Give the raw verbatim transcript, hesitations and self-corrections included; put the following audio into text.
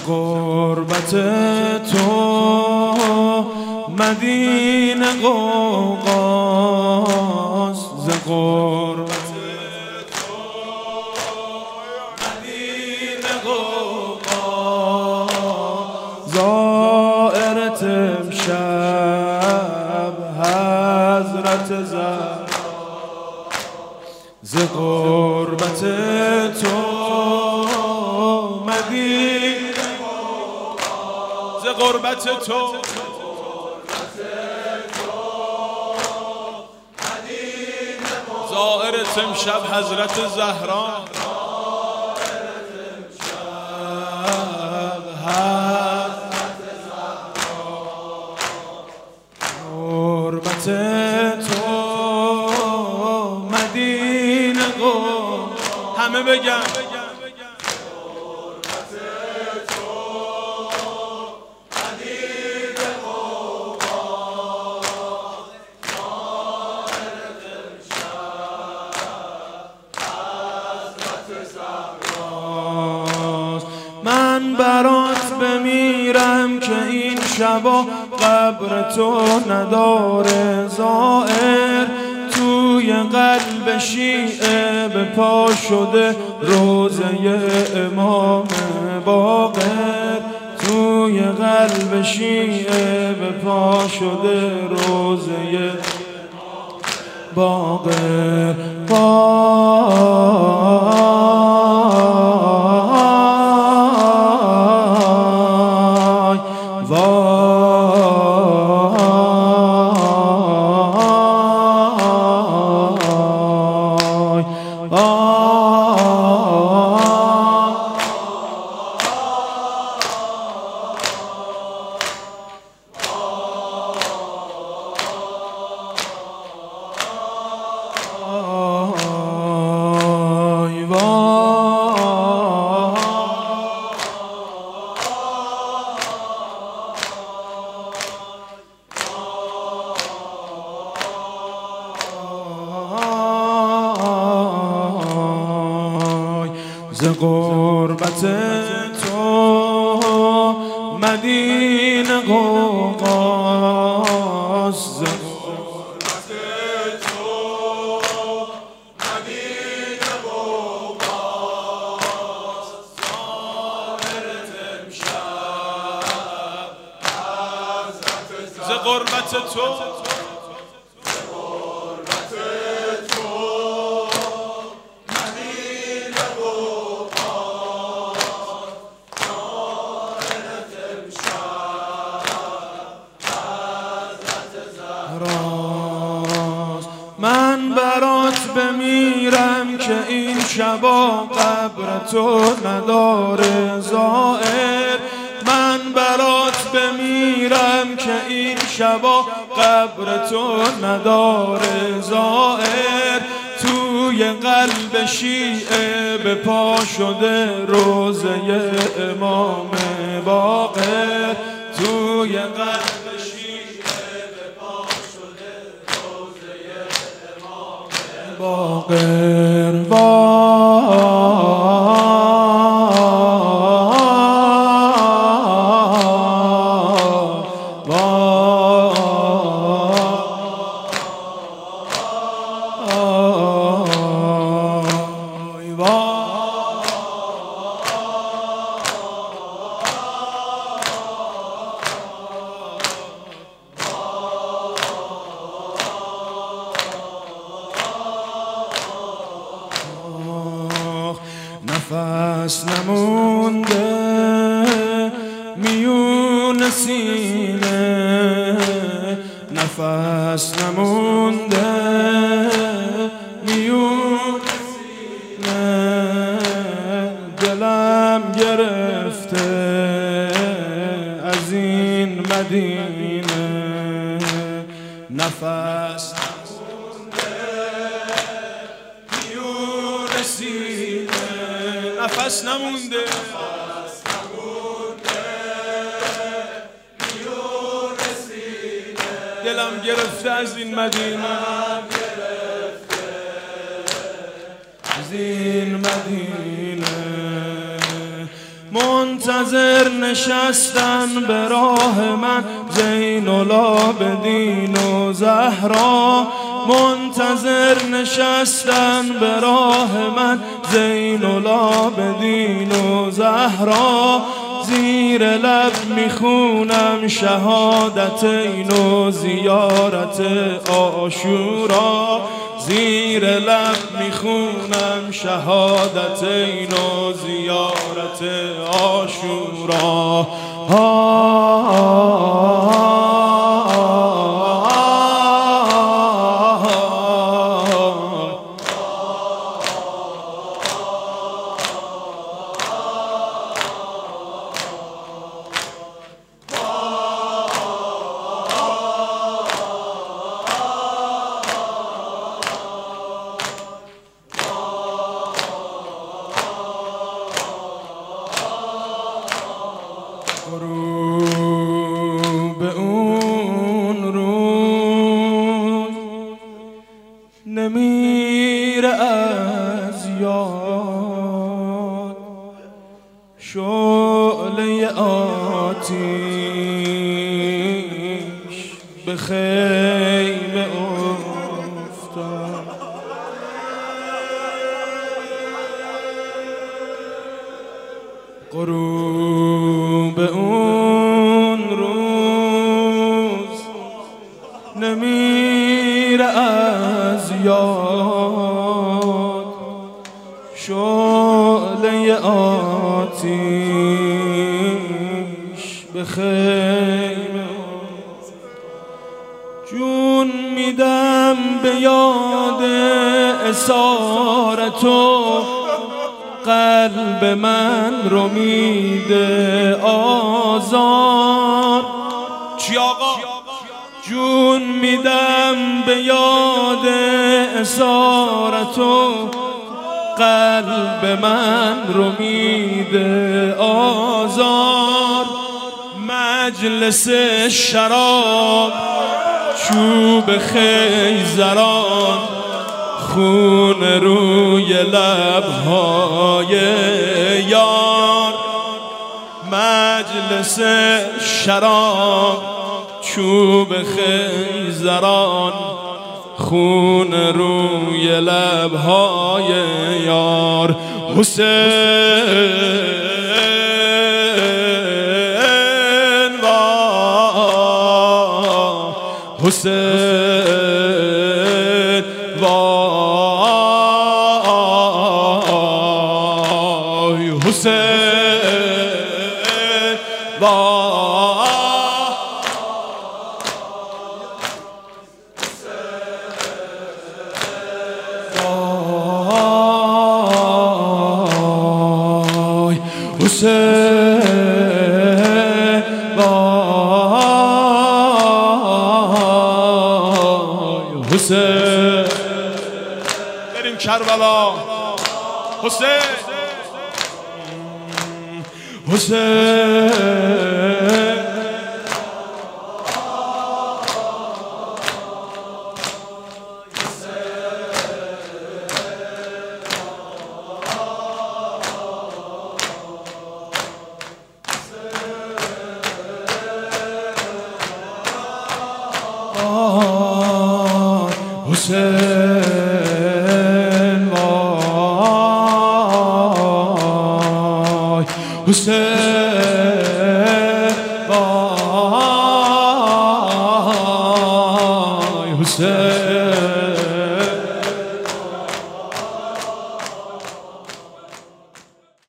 غربت تو مدینه قوقاست، ز غربت تو مدینه قوقاست، زائرت امشب حضرت زهرا، ز غربت تو مدینه قوقاست، ز غربت تو زائرت امشب حضرت زهرا، غربت تو مدینه قوقاست، همه بگن من برات بمیرم که این شبا قبر تو نداره زائر، توی قلب شیعه به پا شده روزه امام باقر، توی قلب شیعه به پا شده روزه باقر. ز غربت تو مدینه قوقاست، ز غربت تو مدینه قوقاست، زائرت امشب حضرت زهرا، ز غربت تو من برات بمیرم که این شبا قبر تو نداره زائر، من برات بمیرم که این شبا قبر تو نداره زائر، توی قلب شیعه به پا شده روزه امام باقر، توی قلب باقر. نفس نمونده میون سینه، نفس نمونده میون سینه، دلم گرفته از این مدینه، نفس نمونده میون سینه، نفس نمونده دلم گرفته از این مدینه، از این مدینه. منتظر نشستن به راه من زین العابدین و زهرا، منتظر نشستن به راه من زین العابدین و زهرا. زیر لب میخونم شهادتین و زیارت عاشورا، زیر لب میخونم شهادتین و زیارت عاشورا. غروب اون روز نمیره از یاد، شعله آتیش به خیمه افتاد. غروب اون روز نمیره از یاد، شعله آتیش به خیمه. جون میدم به یاد اسار تو، قلب من رو میده آزار. چی آقا؟ جون میدم به یاد اسار تو، قلب من رو میده آزار. مجلس شراب چوب خیزران، خون روی لبهای یار. مجلس شراب چوب خیزران، خون روی لبهای یار. حسین و حسین وای حسین وای حسین وای حسین. بریم کربلا. حسین حسین حسین وای حسین وای حسین.